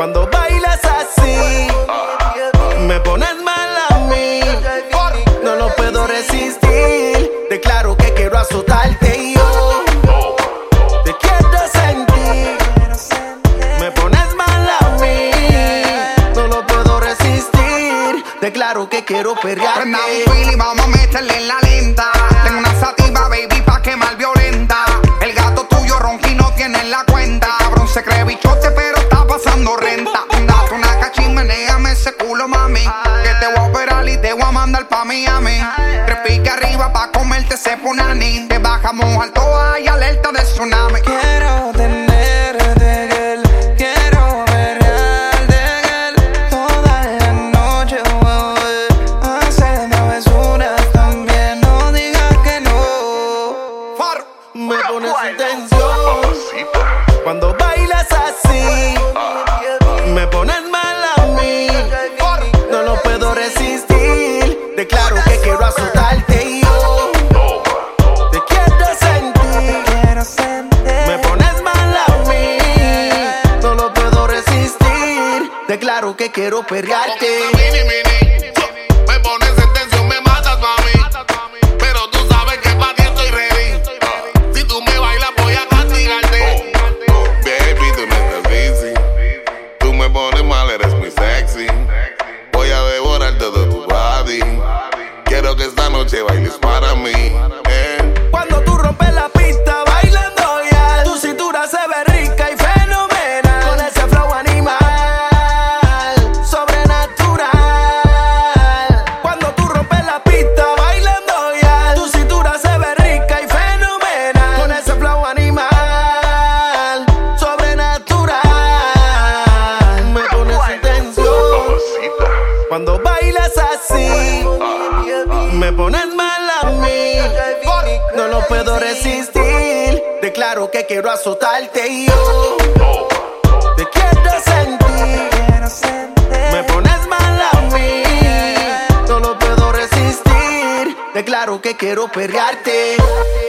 Cuando bailas así, me pones mal a mí. No lo puedo resistir. Declaro que quiero azotarte y yo te quiero sentir. Me pones mal a mí. No lo puedo resistir. Declaro que quiero perrearte. Prenda un fili, vamos a meterle en la lenta. Tengo una sativa, baby, pa' quemar violenta. El gato tuyo ronqui no tiene en la cuenta. Cabrón se cree bichote, pero está pasando renta. Date una cachimenéame ese culo, mami. Que te voy a operar y te voy a mandar pa' Miami. Tres piques arriba pa' comerte ese punani. Te bajamos al toa y alerta de tsunami. Quiero tenerte, girl. Quiero perrearte, girl. Toda la noche, hacer travesuras también. No digas que no. Me pones intención cuando bailas así. Me pones mal a mí. No lo puedo resistir. Declaro que quiero azotarte y yo te quiero sentir. Me pones mal a mí. No lo puedo resistir. Declaro que quiero perrearte. Me pones en tensión, me matas, mami. Pero tú sabes que pa' ti estoy ready. Si tú me bailas, voy a castigarte. Baby, tú no estás easy. Tú me pones mal, eres muy sexy. Voy a devorar todo tu body. Quiero que esta noche bailes para mí. Cuando tú rompes la pista bailando ya, tu cintura se ve rica y fenomenal. Con ese flow animal, sobrenatural. Cuando tú rompes la pista bailando ya, tu cintura se ve rica y fenomenal. Con ese flow animal, sobrenatural. Me pones en tensión cuando bailas así. Me pones mal a mí. No lo puedo resistir. Declaro que quiero azotarte y yo te quiero sentir. Me pones mal a mí. No lo puedo resistir. Declaro que quiero perrearte.